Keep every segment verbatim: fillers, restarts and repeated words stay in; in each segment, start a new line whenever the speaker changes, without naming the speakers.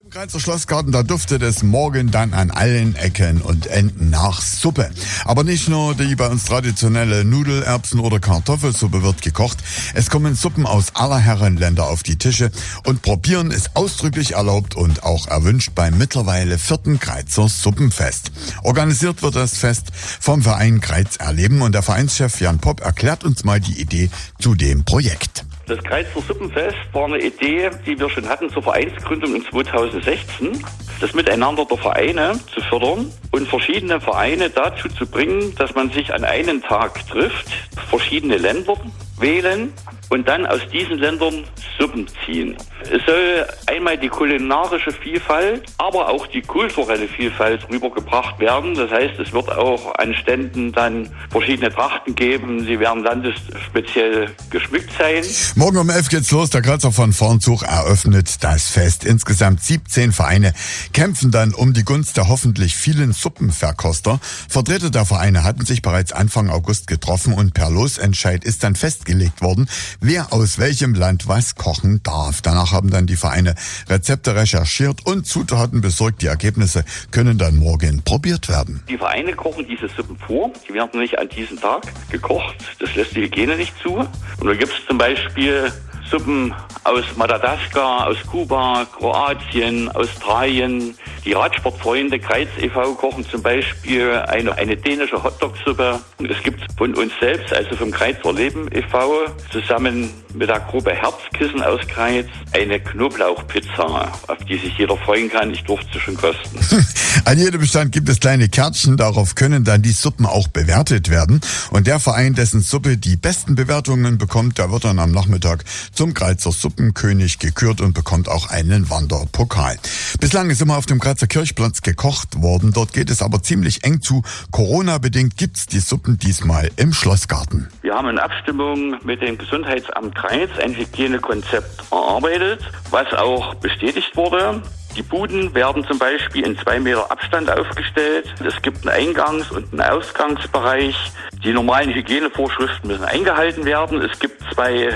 Im Greizer Schlossgarten, da duftet es morgen dann an allen Ecken und Enden nach Suppe. Aber nicht nur die bei uns traditionelle Nudel-, Erbsen- oder Kartoffelsuppe wird gekocht. Es kommen Suppen aus aller Herren Länder auf die Tische und probieren ist ausdrücklich erlaubt und auch erwünscht beim mittlerweile vierten Greizer Suppenfest. Organisiert wird das Fest vom Verein Greiz erleben und der Vereinschef Jan Popp erklärt uns mal die Idee zu dem Projekt.
Das Greizer Suppenfest war eine Idee, die wir schon hatten zur Vereinsgründung in zweitausendsechzehn, das Miteinander der Vereine zu fördern und verschiedene Vereine dazu zu bringen, dass man sich an einem Tag trifft, verschiedene Länder wählen und dann aus diesen Ländern Suppen ziehen. Es soll einmal die kulinarische Vielfalt, aber auch die kulturelle Vielfalt rübergebracht werden. Das heißt, es wird auch an Ständen dann verschiedene Trachten geben. Sie werden landesspeziell geschmückt sein.
Morgen um elf geht's los. Der Greizer von Vornzug eröffnet das Fest. Insgesamt siebzehn Vereine kämpfen dann um die Gunst der hoffentlich vielen Suppenverkoster. Vertreter der Vereine hatten sich bereits Anfang August getroffen und per Losentscheid ist dann festgelegt worden, wer aus welchem Land was kochen darf. Danach haben dann die Vereine Rezepte recherchiert und Zutaten besorgt. Die Ergebnisse können dann morgen probiert werden.
Die Vereine kochen diese Suppen vor. Die werden nicht an diesem Tag gekocht. Das lässt die Hygiene nicht zu. Und da gibt es zum Beispiel Suppen aus Madagaskar, aus Kuba, Kroatien, Australien. Die Radsportfreunde Greiz e V kochen zum Beispiel eine, eine dänische Hotdog-Suppe. Es gibt von uns selbst, also vom Greizer Leben e V, zusammen mit der Gruppe Herzkissen aus Greiz, eine Knoblauchpizza, auf die sich jeder freuen kann. Ich durfte sie schon kosten.
An jedem Bestand gibt es kleine Kärtchen, darauf können dann die Suppen auch bewertet werden. Und der Verein, dessen Suppe die besten Bewertungen bekommt, der wird dann am Nachmittag zum Greizer Suppenkönig gekürt und bekommt auch einen Wanderpokal. Bislang ist immer auf dem Greizer Kirchplatz gekocht worden. Dort geht es aber ziemlich eng zu. Corona-bedingt gibt's die Suppen diesmal im Schlossgarten.
Wir haben in Abstimmung mit dem Gesundheitsamt Greiz ein Hygienekonzept erarbeitet, was auch bestätigt wurde. Die Buden werden zum Beispiel in zwei Meter Abstand aufgestellt. Es gibt einen Eingangs- und einen Ausgangsbereich. Die normalen Hygienevorschriften müssen eingehalten werden. Es gibt zwei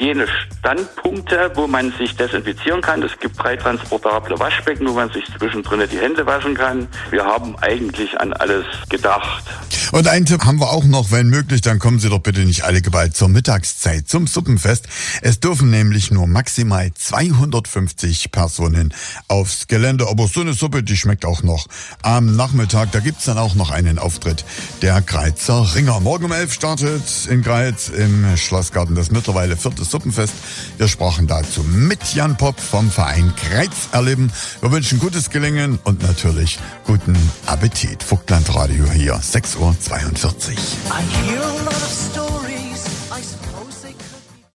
Hygienestandpunkte, wo man sich desinfizieren kann. Es gibt drei transportable Waschbecken, wo man sich zwischendrin die Hände waschen kann. Wir haben eigentlich an alles gedacht.
Und einen Tipp haben wir auch noch, wenn möglich, dann kommen Sie doch bitte nicht alle geballt zur Mittagszeit zum Suppenfest. Es dürfen nämlich nur maximal zweihundertfünfzig Personen aufs Gelände. Aber so eine Suppe, die schmeckt auch noch am Nachmittag. Da gibt's dann auch noch einen Auftritt der Greizer Ringer. Morgen um elf startet in Greiz im Schlossgarten das mittlerweile vierte Suppenfest. Wir sprachen dazu mit Jan Popp vom Verein Greiz erleben. Wir wünschen gutes Gelingen und natürlich guten Appetit. Vogtland Radio hier, sechs Uhr zweiundvierzig.